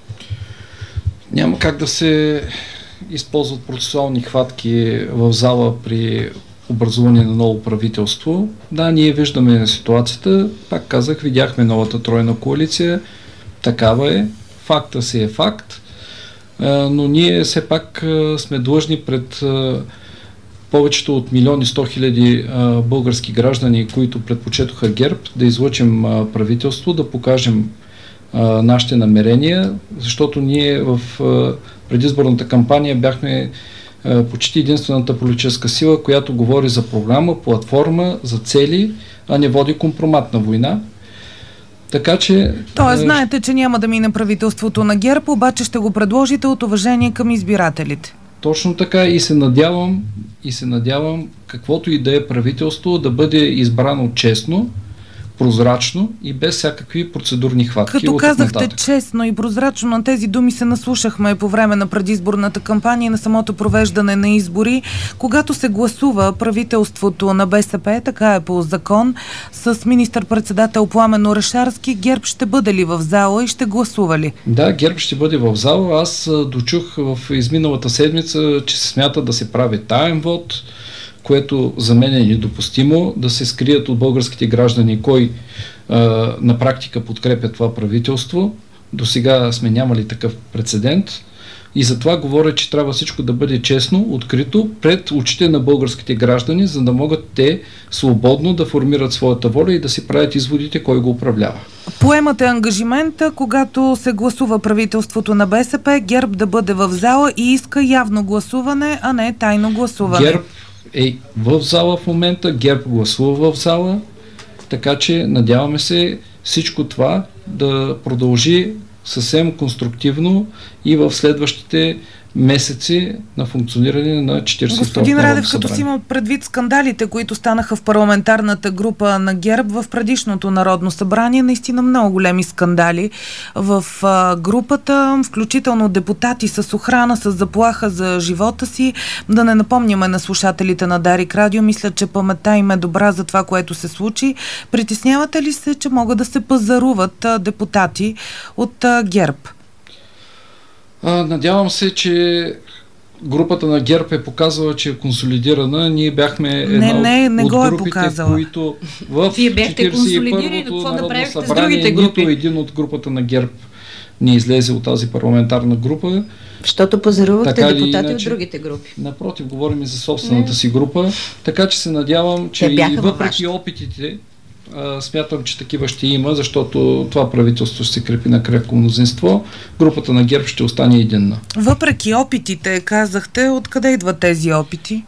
Няма как да се използват процесуални хватки в зала при образуване на ново правителство. Да, ние виждаме ситуацията. Пак казах, видяхме новата тройна коалиция. Такава е. Факта си е факт. Но ние все пак сме длъжни пред повечето от милиони сто хиляди български граждани, които предпочетоха ГЕРБ, да излъчим а, правителство, да покажем а, нашите намерения, защото ние в а, предизборната кампания бяхме а, почти единствената политическа сила, която говори за програма, платформа, за цели, а не води компроматна война. Така че... Тоест, знаете, че няма да мине правителството на ГЕРБ, обаче ще го предложите от уважение към избирателите. Точно така, и се надявам, и се надявам каквото и да е правителство да бъде избрано честно, прозрачно и без всякакви процедурни хватки. Като казахте честно и прозрачно, на тези думи се наслушахме по време на предизборната кампания и на самото провеждане на избори. Когато се гласува правителството на БСП, така е по закон, с министър-председател Пламен Орешарски, ГЕРБ ще бъде ли в зала и ще гласува ли? Да, ГЕРБ ще бъде в зала. Аз дочух в изминалата седмица, че се смята да се прави таен вод, което за мен е недопустимо, да се скрият от българските граждани кой а, на практика подкрепя това правителство. До сега сме нямали такъв прецедент и затова говоря, че трябва всичко да бъде честно, открито пред очите на българските граждани, за да могат те свободно да формират своята воля и да си правят изводите кой го управлява. Поемате ангажимента, когато се гласува правителството на БСП, ГЕРБ да бъде в зала и иска явно гласуване, а не тайно гласуване. ГЕРБ е в зала в момента, ГЕРБ гласува в зала, така че надяваме се всичко това да продължи съвсем конструктивно и в следващите месеци на функциониране на четиридесет и второто Господин Народно Радев, като събрание. си има предвид скандалите, които станаха в парламентарната група на ГЕРБ в предишното Народно събрание, наистина много големи скандали в а, групата, включително депутати с охрана, с заплаха за живота си. Да не напомняме на слушателите на Дарик Радио, мисля, че паметта им е добра за това, което се случи. Притеснявате ли се, че могат да се пазаруват а, депутати от а, ГЕРБ? А, надявам се, че групата на ГЕРБ е показала, че е консолидирана. Ние бяхме една не, не, не от, го от е групите, показала. които в Вие бяхте четиридесет и консолидирани, първото какво Народно направихте с събрание, другите групи? нито един от групата на ГЕРБ не излезе от тази парламентарна група. Защото пазарувахте Така депутати иначе, от другите групи. Напротив, говорим и за собствената си група, така че се надявам, че и въпреки опитите, а, смятам, че такива ще има, защото това правителство ще се крепи на крепко мнозинство, групата на ГЕРБ ще остане единна. Въпреки опитите, казахте, откъде идват тези опити?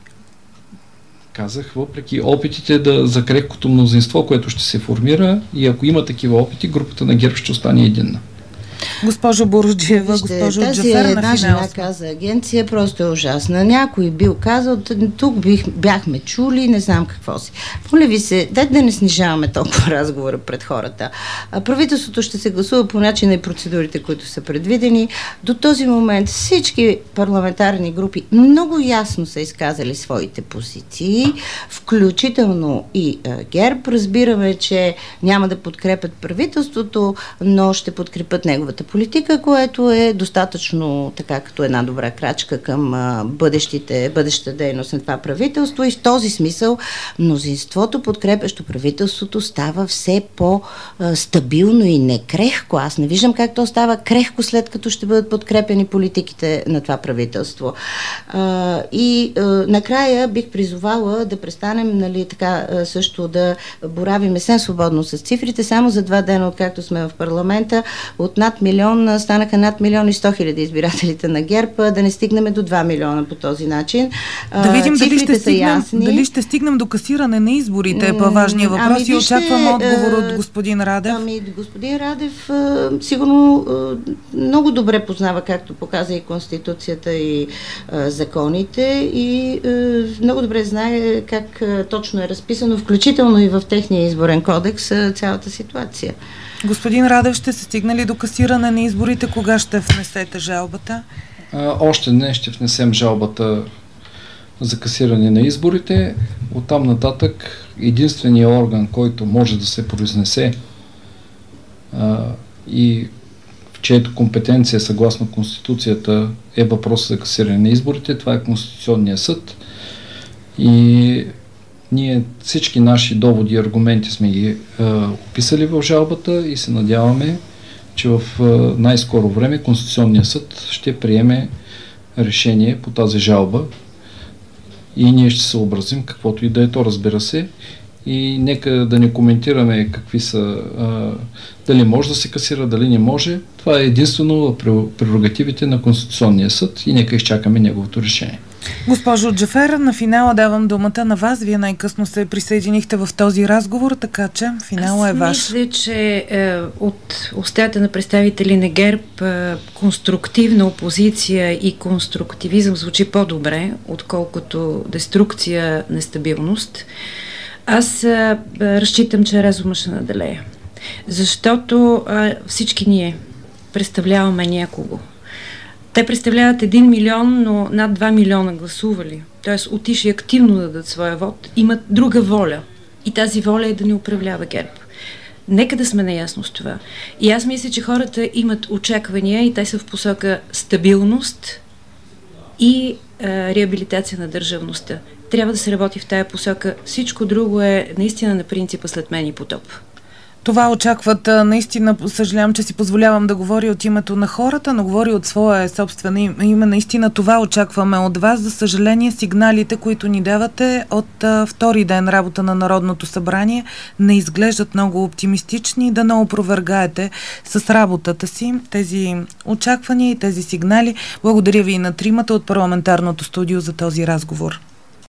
Казах, въпреки опитите да, за крепкото мнозинство, което ще се формира, и ако има такива опити, групата на ГЕРБ ще остане единна. Госпожо Боруджиева, госпожо Джафер, една на жена финал. каза, агенция просто е ужасна. Някой бил казал, тук бих, бяхме чули, не знам какво си. Моля ви се, дайте да не снижаваме толкова разговора пред хората. А правителството ще се гласува по начин и процедурите, които са предвидени. До този момент всички парламентарни групи много ясно са изказали своите позиции, включително и а, ГЕРБ. Разбираме, че няма да подкрепят правителството, но ще подкрепят неговата политика, което е достатъчно така като една добра крачка към а, бъдещите, бъдещата дейност на това правителство и в този смисъл мнозинството, подкрепящо правителството, става все по-стабилно и некрехко. Аз не виждам как то става крехко, след като ще бъдат подкрепени политиките на това правителство. А, и а, накрая бих призовала да престанем, нали, така а, също да боравим съвсем свободно с цифрите. Само за два дена, откакто сме в парламента, от над милион станаха над милион и сто хиляди избирателите на ГЕРБ, да не стигнем до два милиона по този начин. Да видим дали ще, стигнем, ясни. дали ще стигнем до касиране на изборите е по-важният въпрос ами, и очаквам отговор от господин Радев. Ами господин Радев сигурно много добре познава, както показа и Конституцията и законите и много добре знае как точно е разписано, включително и в техния изборен кодекс, цялата ситуация. Господин Радев, ще се стигне ли до касиране на изборите? Кога ще внесете жалбата? А, още не ще внесем жалбата за касиране на изборите. Оттам нататък единственият орган, който може да се произнесе а, и в чието компетенция съгласно Конституцията е въпрос за касиране на изборите, това е Конституционният съд. И ние всички наши доводи и аргументи сме ги е, описали в жалбата и се надяваме, че в е, най-скоро време Конституционният съд ще приеме решение по тази жалба и ние ще се съобразим каквото и да е то, разбира се. И нека да не коментираме какви са, е, дали може да се касира, дали не може. Това е единствено в прерогативите на Конституционния съд и нека изчакаме неговото решение. Госпожо Джафер, на финала давам думата на вас. Вие най-късно се присъединихте в този разговор, така че финала е ваш. Аз мисля, че е, от устата на представители на ГЕРБ е, конструктивна опозиция и конструктивизъм звучи по-добре, отколкото деструкция, нестабилност. Аз а, разчитам, че разума ще наделея. Защото а, всички ние представляваме някого. Те представляват един милион, но над два милиона гласували. Тоест отишли активно да дадат своя вод, имат друга воля. И тази воля е да ни управлява ГЕРБ. Нека да сме наясно с това. И аз мисля, че хората имат очаквания и те са в посока стабилност и а, реабилитация на държавността. Трябва да се работи в тая посока. Всичко друго е наистина на принципа след мен и потоп. Това очакват. Наистина, съжалявам, че си позволявам да говоря от името на хората, но говоря от своя собствено име. Наистина това очакваме от вас. За съжаление, сигналите, които ни давате от а, втори ден работа на Народното събрание, не изглеждат много оптимистични. Да не опровергаете с работата си тези очаквания и тези сигнали. Благодаря ви и на тримата от парламентарното студио за този разговор.